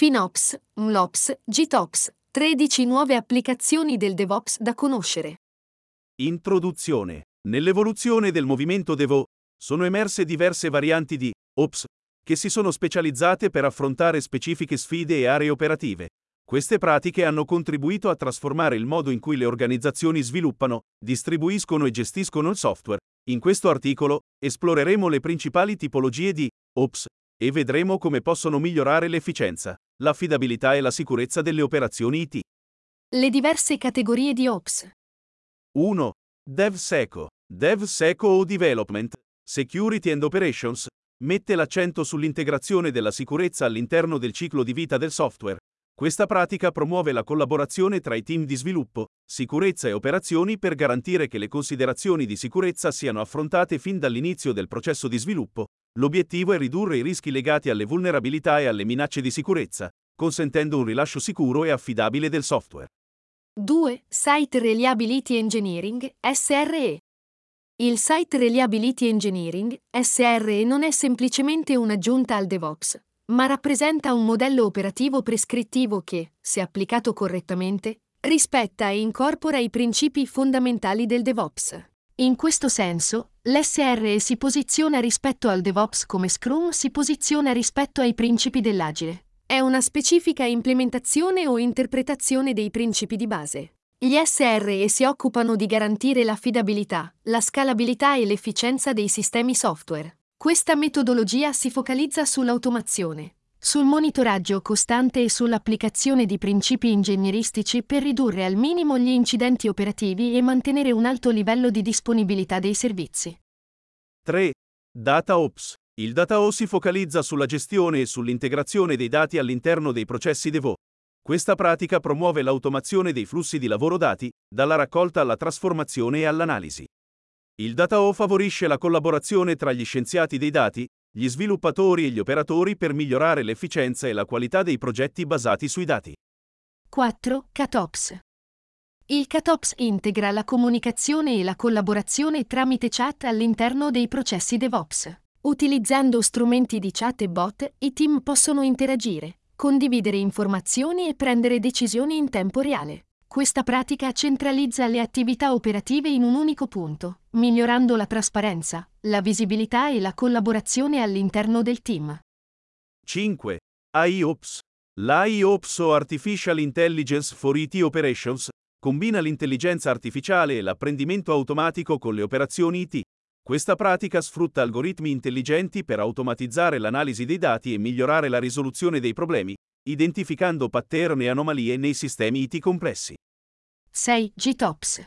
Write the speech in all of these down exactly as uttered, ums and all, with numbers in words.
FinOps, MLOps, GitOps, tredici nuove applicazioni del DevOps da conoscere. Introduzione. Nell'evoluzione del movimento DevOps sono emerse diverse varianti di Ops che si sono specializzate per affrontare specifiche sfide e aree operative. Queste pratiche hanno contribuito a trasformare il modo in cui le organizzazioni sviluppano, distribuiscono e gestiscono il software. In questo articolo esploreremo le principali tipologie di Ops e vedremo come possono migliorare l'efficienza, l'affidabilità e la sicurezza delle operazioni I T. Le diverse categorie di Ops. uno. DevSeco. DevSeco o Development, Security and Operations, mette l'accento sull'integrazione della sicurezza all'interno del ciclo di vita del software. Questa pratica promuove la collaborazione tra i team di sviluppo, sicurezza e operazioni per garantire che le considerazioni di sicurezza siano affrontate fin dall'inizio del processo di sviluppo. L'obiettivo è ridurre i rischi legati alle vulnerabilità e alle minacce di sicurezza, consentendo un rilascio sicuro e affidabile del software. due. Site Reliability Engineering, S R E. Il Site Reliability Engineering, S R E, non è semplicemente un'aggiunta al DevOps, ma rappresenta un modello operativo prescrittivo che, se applicato correttamente, rispetta e incorpora i principi fondamentali del DevOps. In questo senso, l'S R E si posiziona rispetto al DevOps come Scrum si posiziona rispetto ai principi dell'Agile. È una specifica implementazione o interpretazione dei principi di base. Gli S R E si occupano di garantire l'affidabilità, la scalabilità e l'efficienza dei sistemi software. Questa metodologia si focalizza sull'automazione, sul monitoraggio costante e sull'applicazione di principi ingegneristici per ridurre al minimo gli incidenti operativi e mantenere un alto livello di disponibilità dei servizi. tre. DataOps. Il DataOps si focalizza sulla gestione e sull'integrazione dei dati all'interno dei processi DevOps. Questa pratica promuove l'automazione dei flussi di lavoro dati, dalla raccolta alla trasformazione e all'analisi. Il DataOps favorisce la collaborazione tra gli scienziati dei dati, gli sviluppatori e gli operatori per migliorare l'efficienza e la qualità dei progetti basati sui dati. quattro. CatOps. Il CatOps integra la comunicazione e la collaborazione tramite chat all'interno dei processi DevOps. Utilizzando strumenti di chat e bot, i team possono interagire, condividere informazioni e prendere decisioni in tempo reale. Questa pratica centralizza le attività operative in un unico punto, migliorando la trasparenza, la visibilità e la collaborazione all'interno del team. cinque. AIOps. L'AIOps o Artificial Intelligence for I T Operations combina l'intelligenza artificiale e l'apprendimento automatico con le operazioni I T. Questa pratica sfrutta algoritmi intelligenti per automatizzare l'analisi dei dati e migliorare la risoluzione dei problemi, identificando pattern e anomalie nei sistemi I T complessi. sei. GitOps.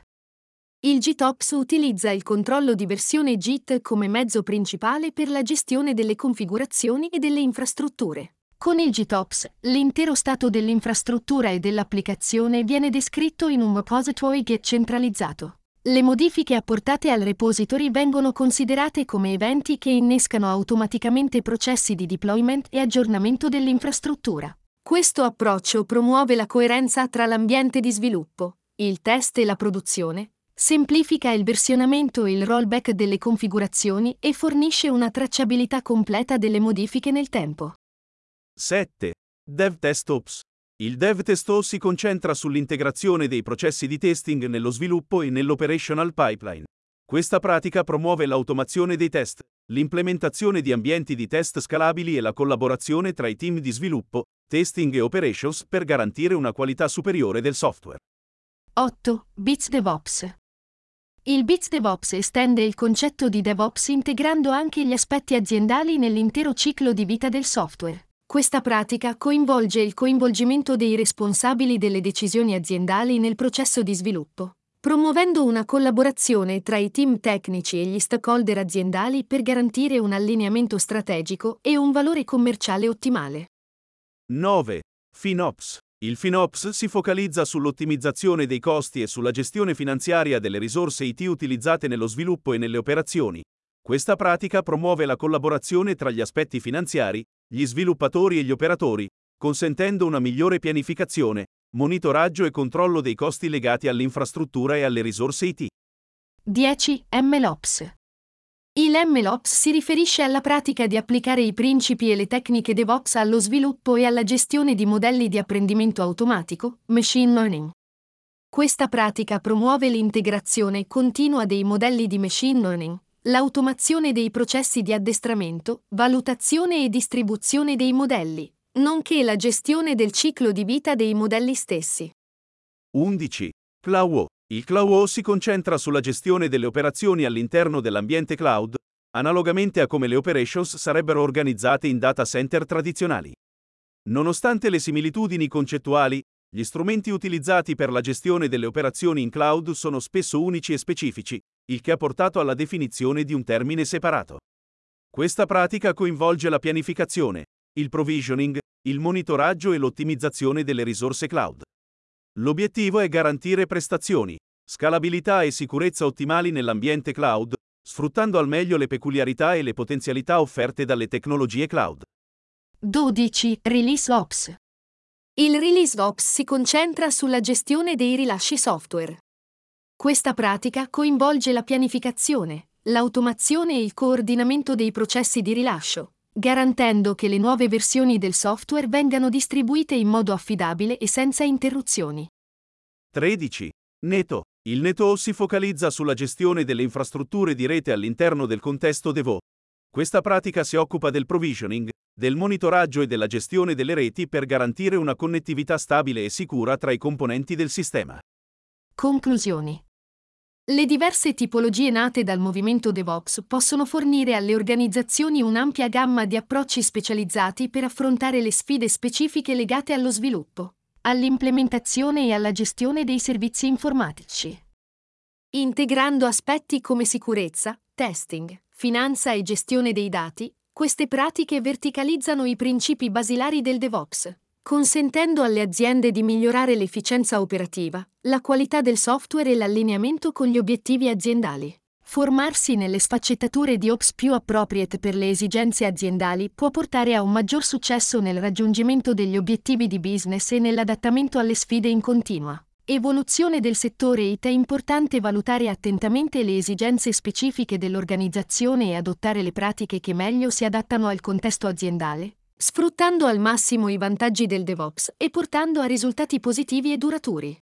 Il GitOps utilizza il controllo di versione Git come mezzo principale per la gestione delle configurazioni e delle infrastrutture. Con il GitOps, l'intero stato dell'infrastruttura e dell'applicazione viene descritto in un repository Git centralizzato. Le modifiche apportate al repository vengono considerate come eventi che innescano automaticamente processi di deployment e aggiornamento dell'infrastruttura. Questo approccio promuove la coerenza tra l'ambiente di sviluppo, il test e la produzione, semplifica il versionamento e il rollback delle configurazioni e fornisce una tracciabilità completa delle modifiche nel tempo. sette. DevTestOps. Il DevTestOps si concentra sull'integrazione dei processi di testing nello sviluppo e nell'operational pipeline. Questa pratica promuove l'automazione dei test, l'implementazione di ambienti di test scalabili e la collaborazione tra i team di sviluppo, testing e operations per garantire una qualità superiore del software. otto. Bits DevOps. Il Bits DevOps estende il concetto di DevOps integrando anche gli aspetti aziendali nell'intero ciclo di vita del software. Questa pratica coinvolge il coinvolgimento dei responsabili delle decisioni aziendali nel processo di sviluppo, promuovendo una collaborazione tra i team tecnici e gli stakeholder aziendali per garantire un allineamento strategico e un valore commerciale ottimale. nove. FinOps. Il FinOps si focalizza sull'ottimizzazione dei costi e sulla gestione finanziaria delle risorse I T utilizzate nello sviluppo e nelle operazioni. Questa pratica promuove la collaborazione tra gli aspetti finanziari, gli sviluppatori e gli operatori, consentendo una migliore pianificazione, monitoraggio e controllo dei costi legati all'infrastruttura e alle risorse I T. dieci. MLOps. Il MLOps si riferisce alla pratica di applicare i principi e le tecniche DevOps allo sviluppo e alla gestione di modelli di apprendimento automatico, machine learning. Questa pratica promuove l'integrazione continua dei modelli di machine learning, l'automazione dei processi di addestramento, valutazione e distribuzione dei modelli, nonché la gestione del ciclo di vita dei modelli stessi. undici. CloudWo. Il CloudWo si concentra sulla gestione delle operazioni all'interno dell'ambiente cloud, analogamente a come le operations sarebbero organizzate in data center tradizionali. Nonostante le similitudini concettuali, gli strumenti utilizzati per la gestione delle operazioni in cloud sono spesso unici e specifici, il che ha portato alla definizione di un termine separato. Questa pratica coinvolge la pianificazione, il provisioning, il monitoraggio e l'ottimizzazione delle risorse cloud. L'obiettivo è garantire prestazioni, scalabilità e sicurezza ottimali nell'ambiente cloud, sfruttando al meglio le peculiarità e le potenzialità offerte dalle tecnologie cloud. dodici. Release Ops. Il Release Ops si concentra sulla gestione dei rilasci software. Questa pratica coinvolge la pianificazione, l'automazione e il coordinamento dei processi di rilascio, garantendo che le nuove versioni del software vengano distribuite in modo affidabile e senza interruzioni. tredici. Neto. Il Neto si focalizza sulla gestione delle infrastrutture di rete all'interno del contesto DevOps. Questa pratica si occupa del provisioning, del monitoraggio e della gestione delle reti per garantire una connettività stabile e sicura tra i componenti del sistema. Conclusioni. Le diverse tipologie nate dal movimento DevOps possono fornire alle organizzazioni un'ampia gamma di approcci specializzati per affrontare le sfide specifiche legate allo sviluppo, all'implementazione e alla gestione dei servizi informatici. Integrando aspetti come sicurezza, testing, finanza e gestione dei dati, queste pratiche verticalizzano i principi basilari del DevOps, consentendo alle aziende di migliorare l'efficienza operativa, la qualità del software e l'allineamento con gli obiettivi aziendali. Formarsi nelle sfaccettature di Ops più appropriate per le esigenze aziendali può portare a un maggior successo nel raggiungimento degli obiettivi di business e nell'adattamento alle sfide in continua evoluzione del settore I T. È importante valutare attentamente le esigenze specifiche dell'organizzazione e adottare le pratiche che meglio si adattano al contesto aziendale, sfruttando al massimo i vantaggi del DevOps e portando a risultati positivi e duraturi.